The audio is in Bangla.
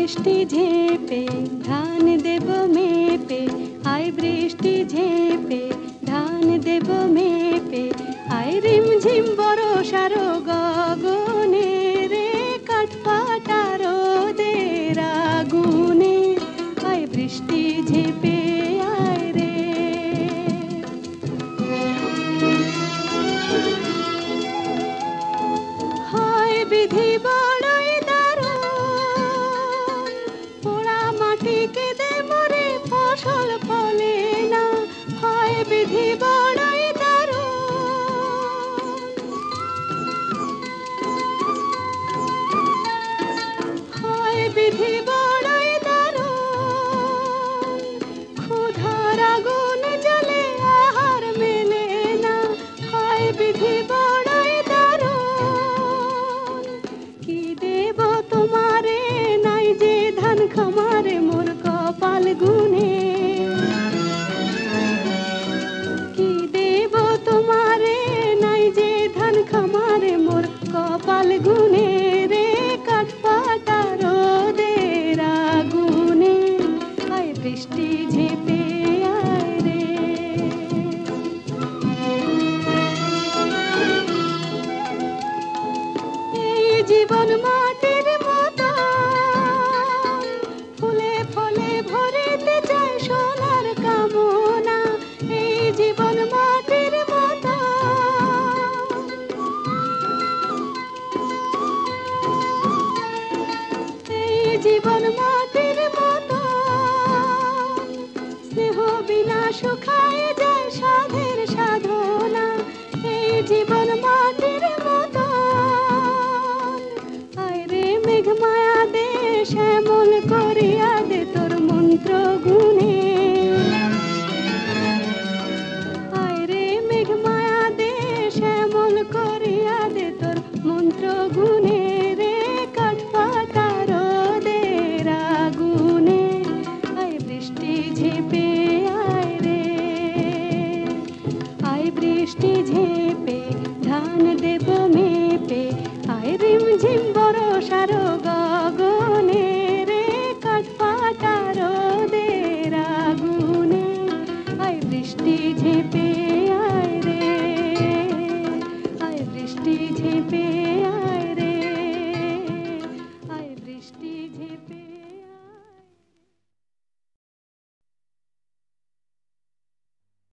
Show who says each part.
Speaker 1: বৃষ্টি ঝেপে ধান দেব মেপে, আয় বৃষ্টি ঝেপে ধান দেব মেপে, আয় রিমঝিম বরষার গগনে রে কাঠফাটা রোদের আগুনে, আয় বৃষ্টি ঝেপে আয় রে। হয় বিধি বড়ই দারুণ, পোড়া মাটি কেঁদে মরে ফসল ফলে না, হয় বিধি বড়ই দারুণ, হয় বিধি বড়ই দারুণ, ক্ষুধার আগুন জ্বলে আহার মেলে না, হয় বিধি বড়ই দারুণ। কি দেব তোমারে নাই যে ধান খামারে মোর কপাল গুনে, কি দেব তোমারে নাই যে ধান খামারে মোর কপাল গুনে রে কাঠফাটা রোদের আগুনে, আয় বৃষ্টি ঝেপে আয় রে। এই জীবন মাটির মতো ফুলে ফলে ভরিতে চায় সোনার কামনা, এই জীবন মাটির মতো, এই জীবন মাটির মতো, স্নেহ বিনা শুকায় যায় সাধের সাধনা, এই জীবন মাটির মতো, আয় রে মেঘ মায়া দে শ্যামল করিয়া দে তোর মন্ত্র গুণে, আয় রে মেঘ মায়া দে শ্যামল করিয়া দে তোর মন্ত্র গুণে রে কাঠফাটা রোদের আগুনে, আয় বৃষ্টি ঝেপে আয় রে, আয় বৃষ্টি ঝেপে ধান দেব মেপে, আয় রিমঝিম বরষার গগনে